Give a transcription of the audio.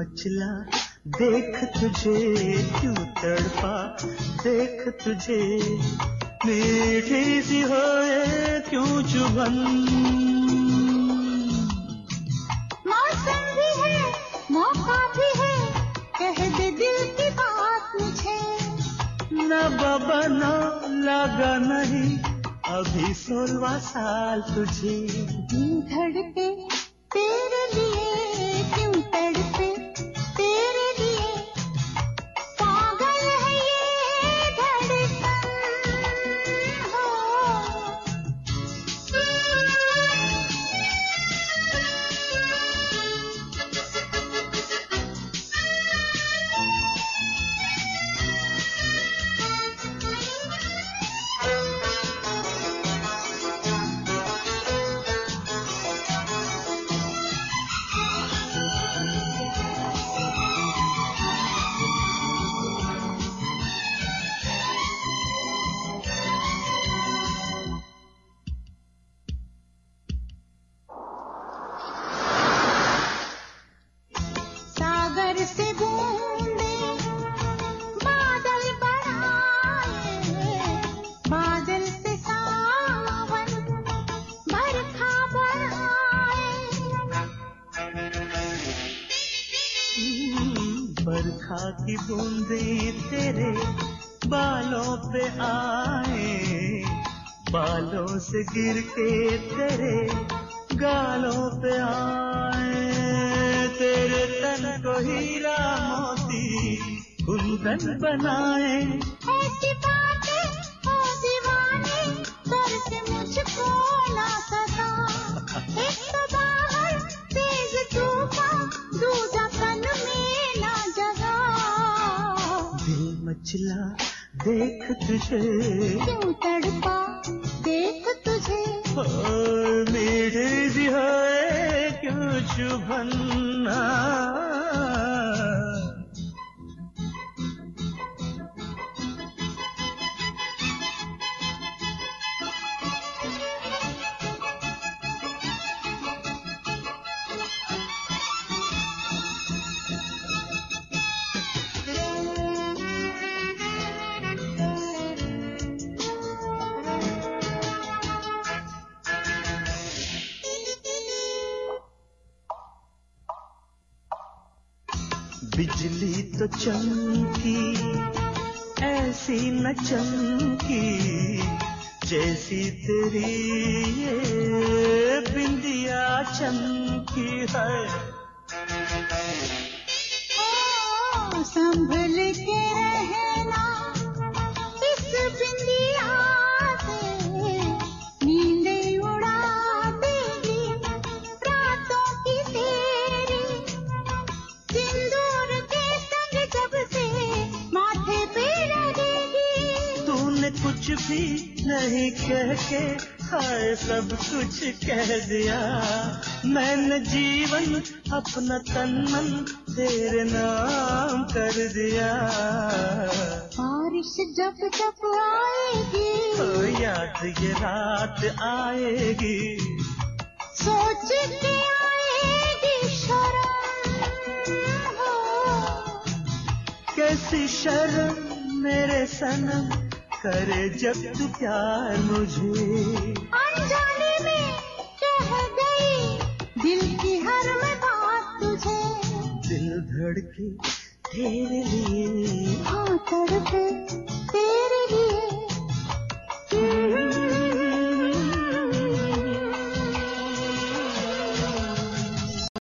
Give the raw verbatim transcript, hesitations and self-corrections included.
मचला देख तुझे क्यों तड़पा देख तुझे मीठी सी होए क्यों चुभन मौसम भी है मौका भी है कह दे दिल की बात मुझे न बाबा न लगा नहीं अभी सोलवा साल तुझे दिल धड़के तेरे लिए क्यों तड़पे तेरे लिए पागल है ये धड़कन हो बरखा की बूंदें तेरे बालों पे आए बालों से गिर के तेरे गालों पे आए तेरे तन को हीरा मोती कुंदन बनाए ऐसी बातें ओ दीवाने कर से मुझको ना सता एक तो बाहर तेज तूफान दूजा तन में ना जगा दिल मचला देख तुझे क्यों तड़पा देख तुझे मीठी सी होए क्यों चुभन बिजली तो चमकी ऐसी न चमकी जैसी तेरी ये बिंदिया चमकी है ओ संभल के रहना इस बिंदिया से नींदे उड़ा देगी रातों की तेरी सिंदूर के संग जब से माथे पे लगेगी तूने कुछ भी नहीं कह के हाय सब कुछ कह दिया मैंने जीवन अपना तन मन तेरे नाम कर दिया बारिश जब जब आएगी तो याद ये रात आएगी सोच के आएगी शर्म हो कैसी शर्म मेरे सनम करे जब तू प्यार मुझे अनजाने में कह गई दिल की हर मैं बात तुझे दिल धड़के तेरे लिए हाँ तड़पे